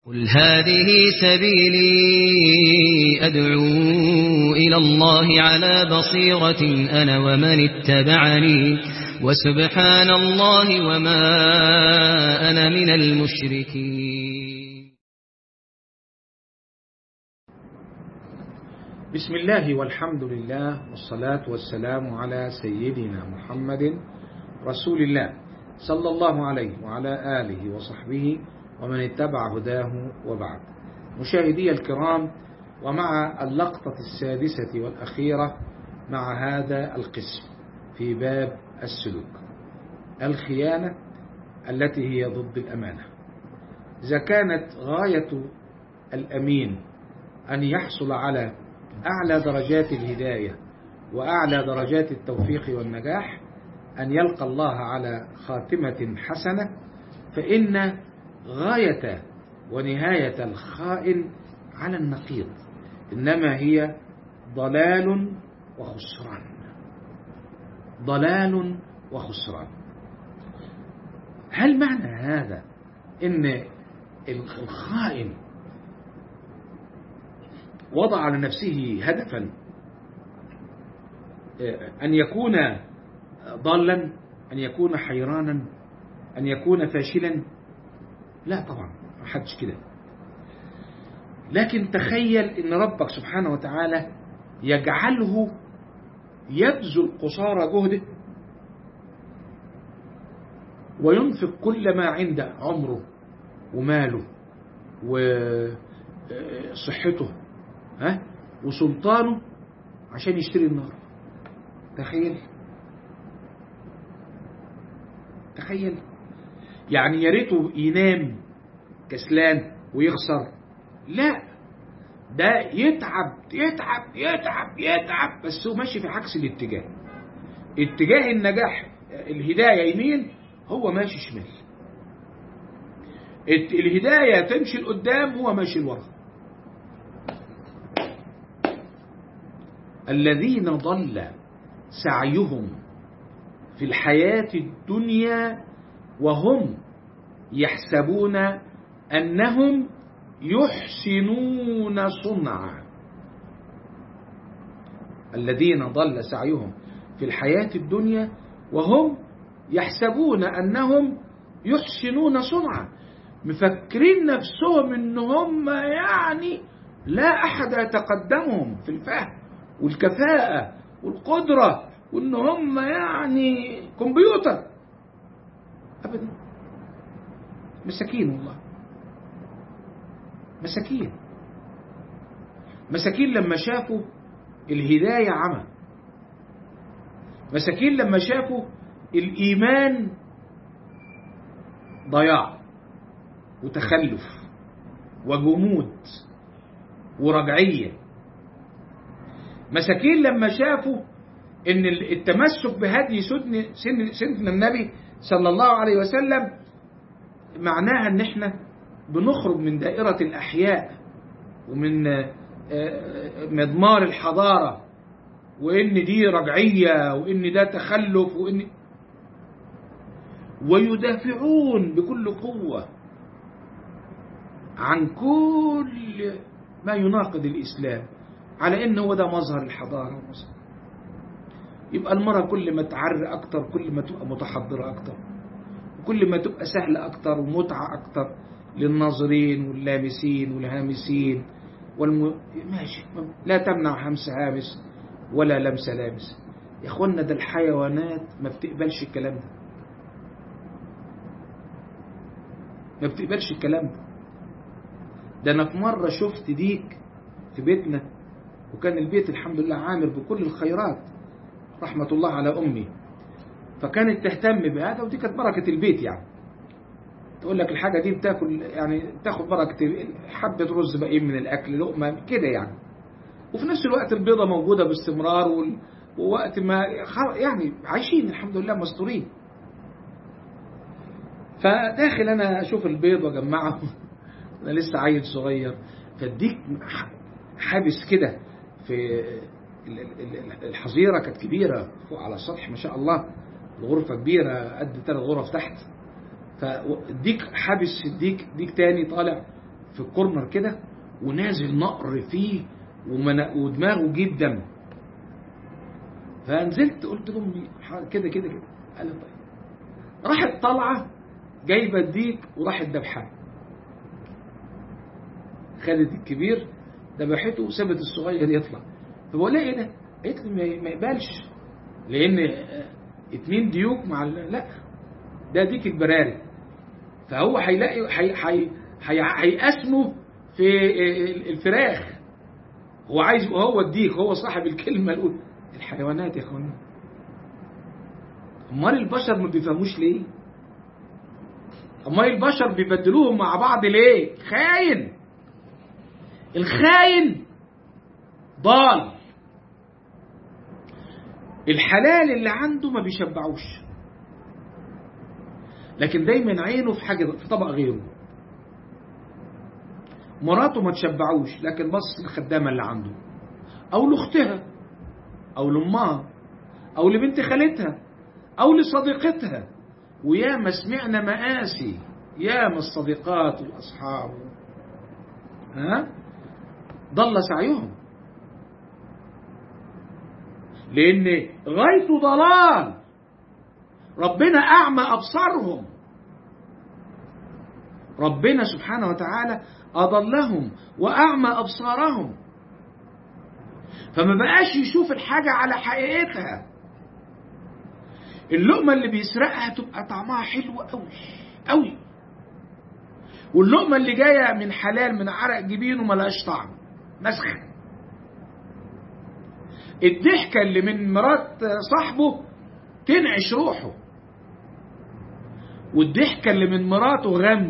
قل هذه سبيلي أدعو إلى الله على بصيرة أنا ومن اتبعني وسبحان الله وما أنا من المشركين. بسم الله والحمد لله والصلاة والسلام على سيدنا محمد رسول الله صلى الله عليه وعلى آله وصحبه ومن اتبع هداه وبعد. مشاهدي الكرام، ومع اللقطة السادسة والأخيرة مع هذا القسم في باب السلوك، الخيانة التي هي ضد الأمانة. إذا كانت غاية الأمين أن يحصل على أعلى درجات الهداية وأعلى درجات التوفيق والنجاح، أن يلقى الله على خاتمة حسنة، فإن غاية ونهاية الخائن على النقيض، إنما هي ضلال وخسران. ضلال وخسران. هل معنى هذا إن الخائن وضع على نفسه هدفا أن يكون ضالا، أن يكون حيرانا، أن يكون فاشلا؟ لا طبعا، ما حدش كده. لكن تخيل إن ربك سبحانه وتعالى يجعله يبذل قصارى جهده وينفق كل ما عنده، عمره وماله وصحته وسلطانه، عشان يشتري النار. تخيل يعني يا ريته ينام كسلان ويخسر، لا، ده يتعب يتعب يتعب يتعب، بس هو ماشي في عكس الاتجاه. اتجاه النجاح الهداية يمين، هو ماشي شمال. الهداية تمشي لقدام، هو ماشي لورا. الذين ضل سعيهم في الحياة الدنيا وهم يحسبون أنهم يحسنون صنعا. الذين ضل سعيهم في الحياة الدنيا وهم يحسبون أنهم يحسنون صنعا، مفكرين نفسهم إنهم يعني لا أحد يتقدمهم في الفهم والكفاءة والقدرة، وإن هم يعني كمبيوتر. أبدا، مساكين والله، مساكين لما شافوا الهداية عمى، مساكين لما شافوا الإيمان ضياع وتخلف وجمود ورجعية، مساكين لما شافوا ان التمسك بهدي سيدنا النبي صلى الله عليه وسلم معناها ان احنا بنخرج من دائرة الأحياء ومن مضمار الحضارة، وان دي رجعية وان ده تخلف، ويدافعون بكل قوة عن كل ما يناقض الإسلام، على ان هو ده مظهر الحضارة. يبقى المرأة كل ما تعري أكتر، كل ما تبقى متحضرة أكتر، وكل ما تبقى سهلة أكتر ومتعة أكتر للناظرين واللامسين والهامسين ماشي، لا تمنع همس هامس ولا لمس لامس. يا أخوانا، ده الحيوانات ما بتقبلش الكلام ده، ما بتقبلش الكلام ده. ده أنا في مرة شفت ديك في بيتنا، وكان البيت الحمد لله عامر بكل الخيرات، رحمة الله على أمي، فكانت تهتم بهذا، ودي كانت بركة البيت. يعني تقول لك الحاجة دي بتاكل، يعني تاخد بركة حبة رز باقيين من الأكل، لقمة كده يعني، وفي نفس الوقت البيضة موجودة باستمرار، ووقت ما يعني عايشين الحمد لله مستورين. فداخل أنا أشوف البيض وأجمعه أنا لسه عيل صغير، فالديك حابس كده في الحظيرة، كانت كبيرة فوق على السطح ما شاء الله، الغرفة كبيرة قد 3 غرف تحت، فالديك حابس ديك تاني طالع، في الكورنر كده ونازل نقر فيه ودماغه جدا. فنزلت قلت لهم كده كده كده. قال لي طيب. راحت طالعه جايبه الديك وراحت ذبحاه، خدت الكبير ذبحته وسابت الصغير يطلع. فبقول لها ايه ده؟ قالت لي ما يقبلش، لان 2 ديوك مع لا، ده ديك البراري، فهو هيلاقي هيقسمه في الفراخ. هو عايز، وهو الديك هو صاحب الكلمه الاولى. الحيوانات يا اخوانا، امال البشر ما بيفهموش ليه؟ امال البشر بيبدلوهم مع بعض ليه؟ خاين. الخاين ضال. الحلال اللي عنده ما بيشبعوش، لكن دايما عينه في حاجة، في طبق غيره. مراته ما تشبعوش، لكن بص الخدامة اللي عنده، او لاختها، او لامها، او لبنت خالتها، او لصديقتها. وياما سمعنا مآسي، ياما الصديقات والاصحاب ضل سعيهم، لان غايته ضلال. ربنا اعمى ابصارهم، ربنا سبحانه وتعالى اضلهم واعمى ابصارهم، فما بقاش يشوف الحاجة على حقيقتها. اللقمة اللي بيسرقها تبقى طعمها حلو قوي قوي، واللقمة اللي جاية من حلال من عرق جبينه ملهاش طعم، مسخ. الضحكة اللي من مرات صاحبه تنعش روحه، والضحكة اللي من مراته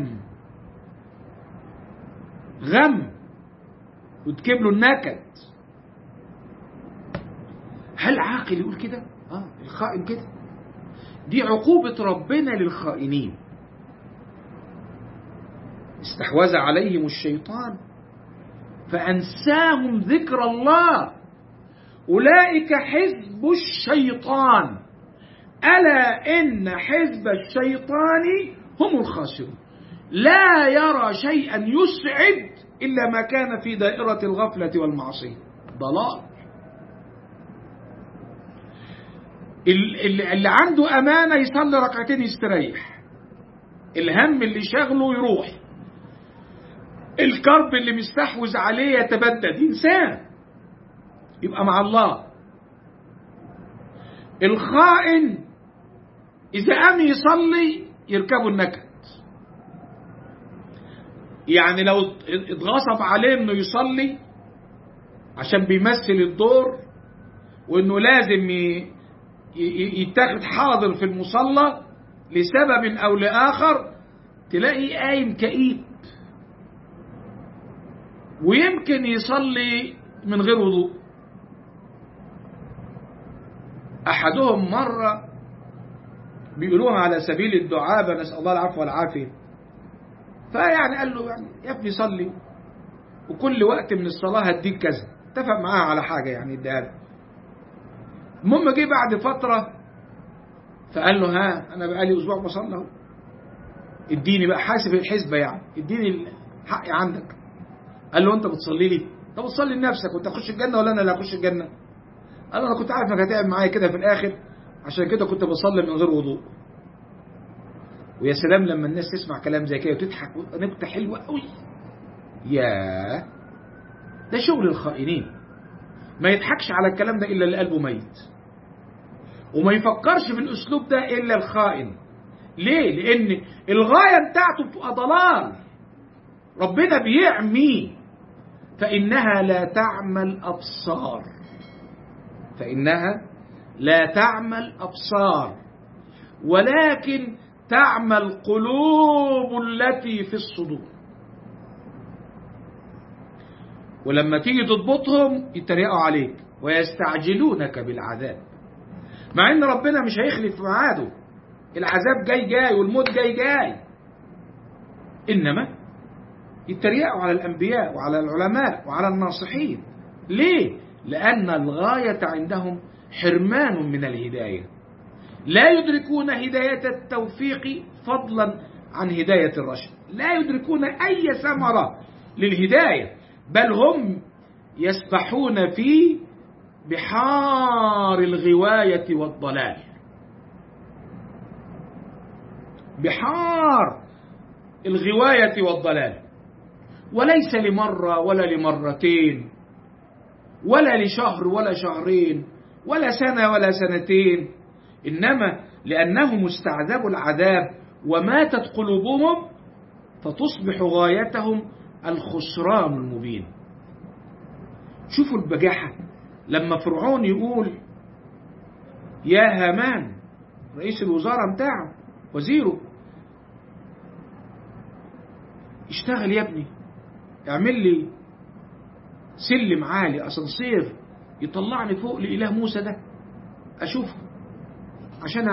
غم وتجيب له النكد. هل عاقل يقول كده؟ الخائن كده. دي عقوبة ربنا للخائنين. استحوذ عليهم الشيطان فأنساهم ذكر الله، أولئك حزب الشيطان، ألا إن حزب الشيطان هم الخاسرون. لا يرى شيئا يسعد إلا ما كان في دائرة الغفلة والمعصية، ضلال. اللي عنده أمانة يصلي ركعتين يستريح، الهم اللي شغله يروح، الكرب اللي مستحوذ عليه يتبدد، إنسان يبقى مع الله. الخائن إذا قام يصلي يركبوا النكد، يعني لو اتغصب عليه انه يصلي عشان بيمثل الدور وانه لازم يتاخد حاضر في المصلى لسبب او لاخر، تلاقي قايم كئيب، ويمكن يصلي من غير وضوء. احدهم مرة بيقولوها على سبيل الدعابة، نسأل الله العفو والعافية، فيعني قال له يعني يا ابني صلي وكل وقت من الصلاة هديك كذا، اتفق معاه على حاجة يعني اديها له. المهم جه بعد فترة فقال له ها انا بقالي اسبوع بصلي اهو، اديني بقى، حاسب الحسبة يعني، اديني حقي عندك. قال له انت بتصلي لي؟ طب بتصلي لنفسك وانت هتخش الجنة ولا انا اللي هخش الجنة؟ قال له انا كنت عارف انك هتعمل معايا كده في الاخر، عشان كده كنت بصلي من غير وضوء. ويا سلام لما الناس تسمع كلام زي كده وتضحك، نكتة حلوة قوي. ياه، ده شغل الخائنين. ما يضحكش على الكلام ده إلا اللي قلبه ميت، وما يفكرش بالأسلوب ده إلا الخائن. ليه؟ لأن الغاية بتاعته بتبقى ضلال، ربنا بيعمي. فإنها لا تعمى الأبصار، فإنها لا تعمى الأبصار ولكن تعمى القلوب التي في الصدور. ولما تيجي تضبطهم يتريقوا عليك ويستعجلونك بالعذاب، مع ان ربنا مش هيخلف ميعاده، العذاب جاي والموت جاي، انما يتريقوا على الانبياء وعلى العلماء وعلى الناصحين. ليه؟ لان الغاية عندهم حرمان من الهداية، لا يدركون هداية التوفيق فضلا عن هداية الرشد، لا يدركون أي ثمرة للهداية، بل هم يسبحون في بحار الغواية والضلال. بحار الغواية والضلال، وليس لمرة ولا لمرتين ولا لشهر ولا شهرين ولا سنة ولا سنتين، إنما لأنهم استعذبوا العذاب وماتت قلوبهم فتصبح غايتهم الخسران المبين. شوفوا البجاحة لما فرعون يقول يا هامان، رئيس الوزارة بتاعه وزيره، اشتغل يا ابني، اعمل لي سلم عالي اسانسير يطلعني فوق لإله موسى ده اشوفه عشان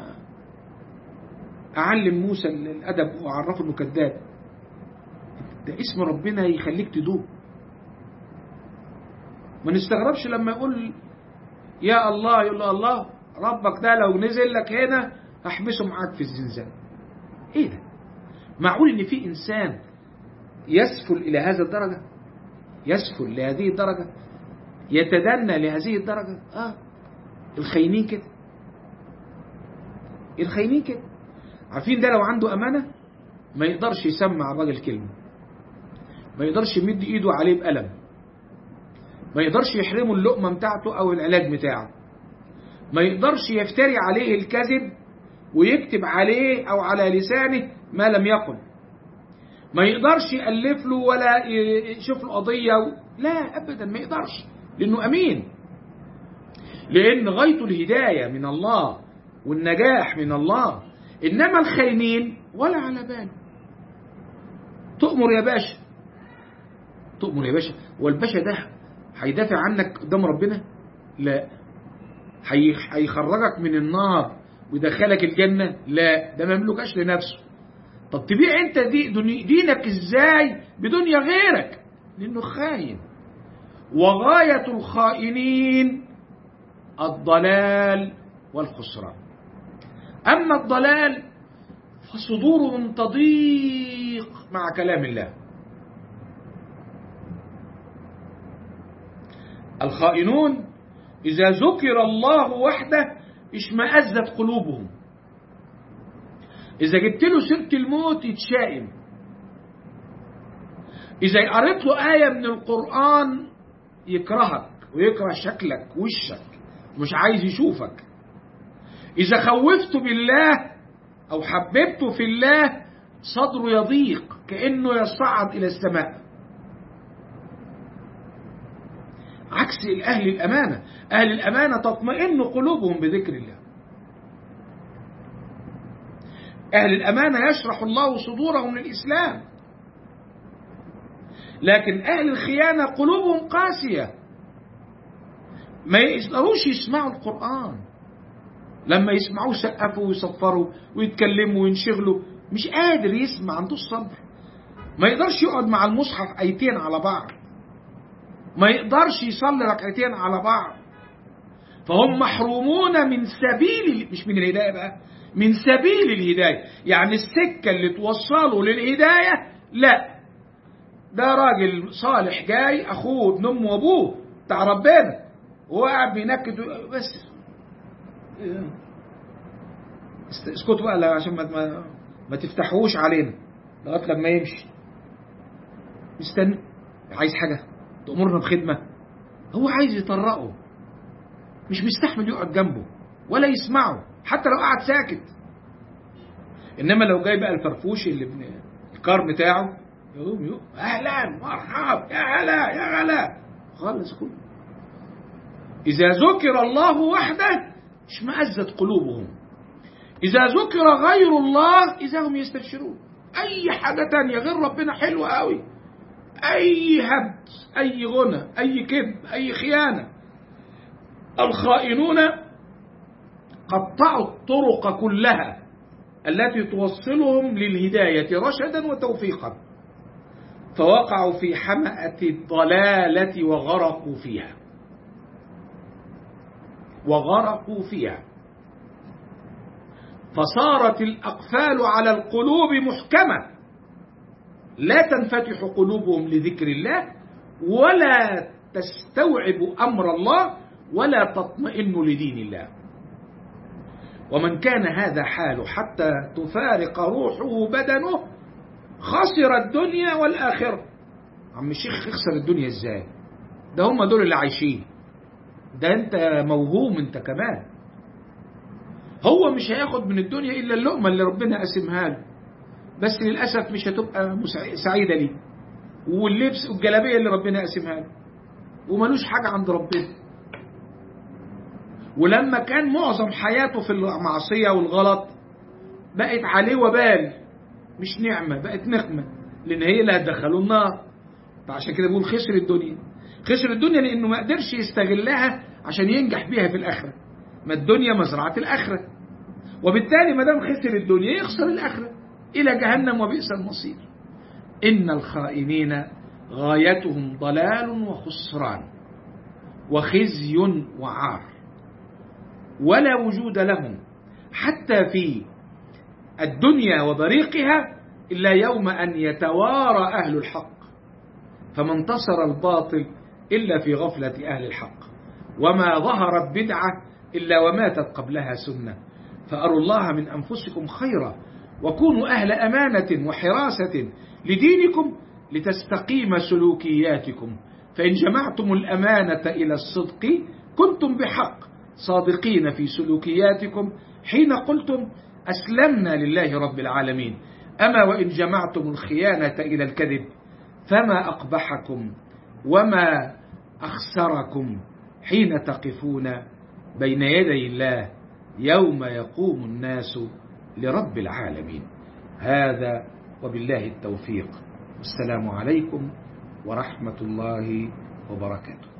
اعلم موسى الادب واعرفه انه كذاب. ده اسم ربنا يخليك تدوب. ما نستغربش لما يقول يا الله، يقول له الله ربك ده لو نزل لك هنا هحبسه معاك في الزنزانة. ايه ده؟ معقول ان في انسان يسفل الى هذا الدرجة؟ يسفل لهذه الدرجة؟ يتدنى لهذه الدرجة؟ الخاينين كده، الخاينين كده. عارفين ده لو عنده امانة ما يقدرش يسمع الراجل كلمة، ما يقدرش يمد ايده عليه بقلم، ما يقدرش يحرمه اللقمة بتاعته او العلاج بتاعه، ما يقدرش يفتري عليه الكذب ويكتب عليه او على لسانه ما لم يقل، ما يقدرش يألف له ولا يشوف له قضية لا أبدا، ما يقدرش، لأنه أمين، لأن غايته الهداية من الله والنجاح من الله. إنما الخاينين ولا على باله. تؤمر يا باشا، تؤمر يا باشا، والباشا ده هيدافع عنك قدام ربنا؟ لا. هيخرجك من النار ويدخلك الجنة؟ لا، ده ما يملكش لنفسه. طب تبيع انت دينك ازاي بدنيا غيرك؟ لانه خاين. وغاية الخائنين الضلال والخسران. اما الضلال فصدورهم تضيق مع كلام الله. الخائنون اذا ذكر الله وحده اشمأزت قلوبهم. إذا جبت له سيرة الموت يتشائم. إذا قريت له آية من القرآن يكرهك ويكره شكلك وشك، مش عايز يشوفك. إذا خوفته بالله أو حببته في الله صدره يضيق كأنه يصعد إلى السماء. عكس أهل الأمانة. أهل الأمانة تطمئن قلوبهم بذكر الله. أهل الأمانة يشرح الله صدورهم للإسلام. لكن أهل الخيانة قلوبهم قاسية، ما يقدروش يسمعوا القرآن. لما يسمعوه سقفوا ويصفروا ويتكلموا وينشغلوا، مش قادر يسمع، عنده الصبر. ما يقدرش يقعد مع المصحف آيتين على بعض، ما يقدرش يصلي ركعتين على بعض. فهم محرومون من سبيل، مش من الهداية بقى، من سبيل الهداية. يعني السكة اللي توصله للهداية لا. ده راجل صالح جاي، أخوه ابن أمه وأبوه بتاع ربنا، وهو قاعد بينكد بس. اسكتوا بقى عشان ما تفتحوش علينا لغاية لما يمشي. مستني، عايز حاجة تأمرنا بخدمة. هو عايز يطرقه، مش مستحمل يقعد جنبه ولا يسمعه حتى لو قعد ساكت. إنما لو جاي بقى الفرفوش اللي ابن الكار بتاعه يقوم أهلا مرحب يا هلا يا هلا، خلص كله. إذا ذكر الله وحده اشمأزت قلوبهم. إذا ذكر غير الله إذا هم يستبشرون. أي حاجة تانية غير ربنا حلوة قوي، أي هبد، أي غنى، أي كذب، أي خيانة. الخائنون قطعوا الطرق كلها التي توصلهم للهداية رشدا وتوفيقا، فوقعوا في حمأة الضلالة وغرقوا فيها. وغرقوا فيها، فصارت الأقفال على القلوب محكمة لا تنفتح قلوبهم لذكر الله ولا تستوعب أمر الله ولا تطمئن لدين الله. ومن كان هذا حاله حتى تفارق روحه بدنه خسر الدنيا والآخرة. عم الشيخ يخسر الدنيا ازاي؟ ده هم دول اللي عايشين، ده انت موهوم انت كمان. هو مش هياخد من الدنيا إلا اللقمة اللي ربنا قسمها له، بس للأسف مش هتبقى سعيدة ليه، واللبس والجلابية اللي ربنا قسمها له، وملوش حاجة عند ربنا. ولما كان معظم حياته في المعصية والغلط بقت عليه وبال مش نعمة، بقت نقمة، لأن هي اللي هتدخله النار. فعشان كده بيقول خسر الدنيا. خسر الدنيا لأنه ما قدرش يستغلها عشان ينجح بيها في الآخرة. ما الدنيا مزرعة الآخرة، وبالتالي ما دام خسر الدنيا يخسر الآخرة إلى جهنم وبئس المصير. إن الخائنين غايتهم ضلال وخسران وخزي وعار، ولا وجود لهم حتى في الدنيا وبريقها إلا يوم أن يتوارى أهل الحق، فما انتصر الباطل إلا في غفلة أهل الحق، وما ظهرت بدعة إلا وماتت قبلها سنة. فأروا الله من أنفسكم خيرا وكونوا أهل أمانة وحراسة لدينكم لتستقيم سلوكياتكم، فإن جمعتم الأمانة إلى الصدق كنتم بحق صادقين في سلوكياتكم حين قلتم أسلمنا لله رب العالمين. أما وإن جمعتم الخيانة إلى الكذب فما أقبحكم وما أخسركم حين تقفون بين يدي الله يوم يقوم الناس لرب العالمين. هذا وبالله التوفيق، والسلام عليكم ورحمة الله وبركاته.